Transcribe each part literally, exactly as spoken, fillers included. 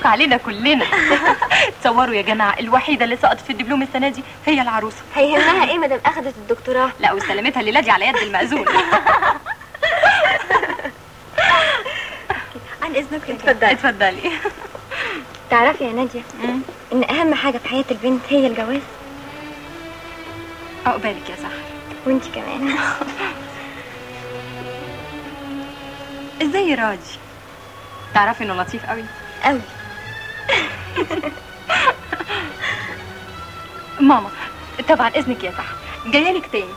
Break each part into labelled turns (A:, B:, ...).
A: علينا كلنا. تصوروا يا جماعه، الوحيده اللي سقطت في الدبلوم السنه دي هي العروسه.
B: هيهمها ايه مادام اخذت الدكتوراه؟
A: لا وسلمتها الليله دي على يد المأذون.
B: عن اذنك.
A: اتفضلي اتفضلي.
B: تعرفي يا ناديه ان اهم حاجه في حياه البنت هي الجواز.
A: عقبالك يا سحر.
B: وانت كمان.
A: ازاي راجي؟ تعرفي انه لطيف قوي
B: قوي.
A: ماما طبعا اذنك يا سحر، جايالك تاني.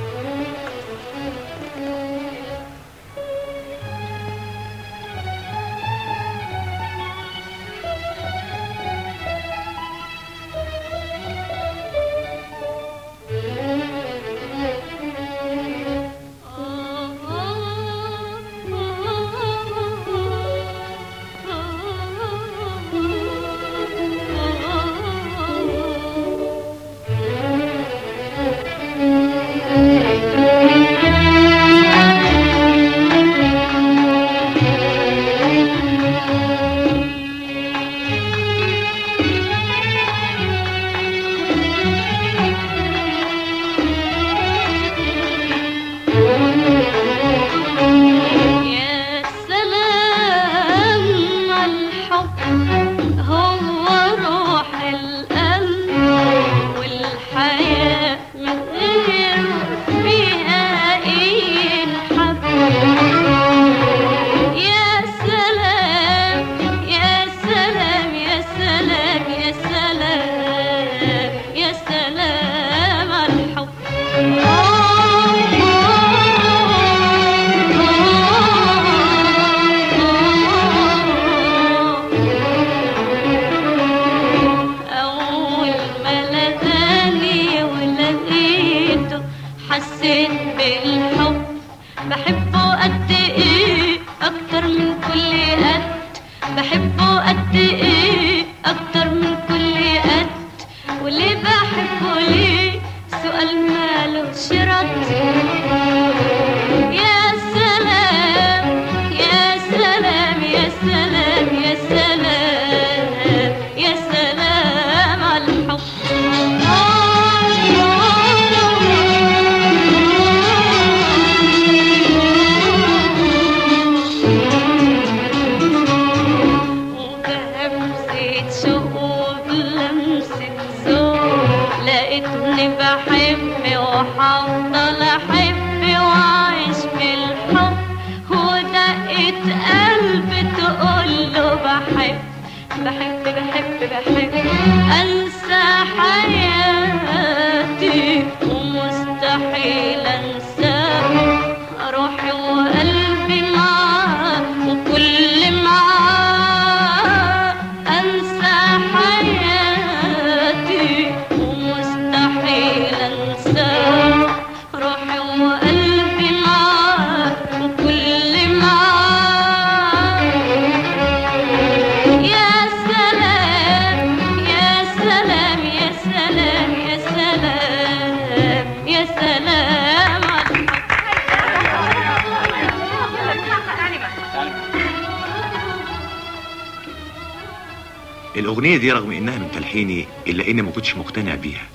C: الأغنية دي رغم إنها من تلحيني إلا إني ما كنتش مقتنع بيها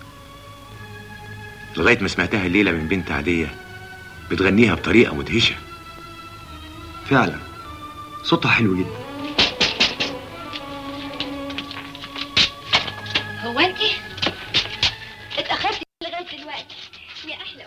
C: لغاية ما سمعتها الليلة من بنت عادية بتغنيها بطريقة مدهشة.
D: فعلا صوتها حلو جدا.